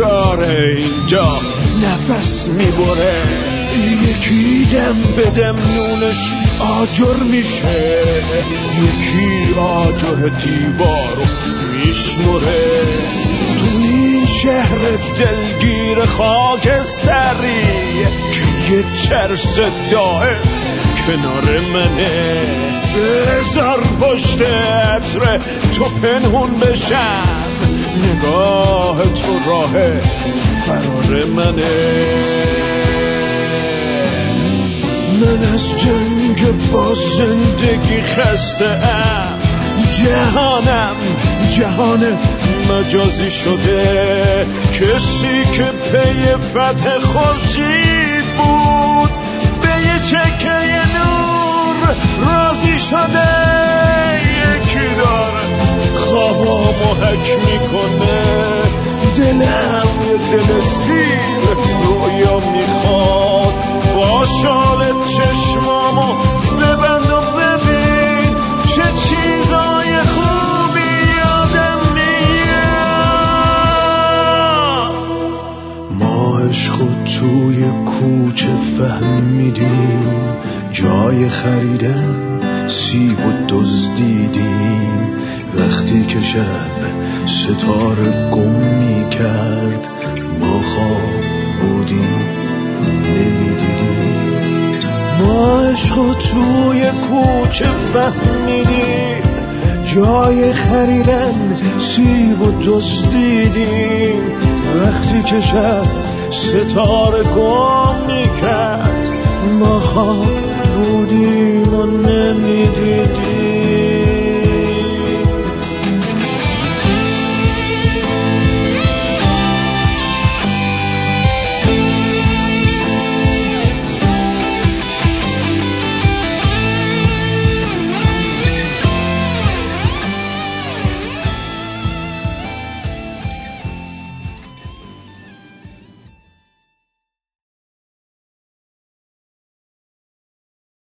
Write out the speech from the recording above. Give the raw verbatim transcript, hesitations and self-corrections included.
داره اینجا نفس میبره، یکی دم بدم نونش آجر میشه، یکی آجر دیوارو میشمره. تو این شهر دلگیر خاکستری که یه ترس دائم کنار منه، بذار پشت عطر تو پنهون بشم، نگاه تو راه فرار منه. من از جنگ با زندگی خسته ام، جهانم جهان مجازی شده، کسی که پی فتح خورشید بود به یه چکه نور راضی شده. یکی داره خوابامو حک میکنه، دلم یه دل سیر رویا میخواد، با شال چشمامو ببند و ببین چه چیزای خوبی یادم میاد. ما عشقو توی کوچه فهمیدیم، جای خریدن سیب و دزدیدیم، وقتی که شب ستاره گم میکرد ما خواب بودیم نمیدیدیم. ما عشقو توی کوچه فهمیدیم، جای خریدن سیب و دزدیدیم، وقتی که شب ستاره گم میکرد ما خواب بودیم و نمیدیدیم.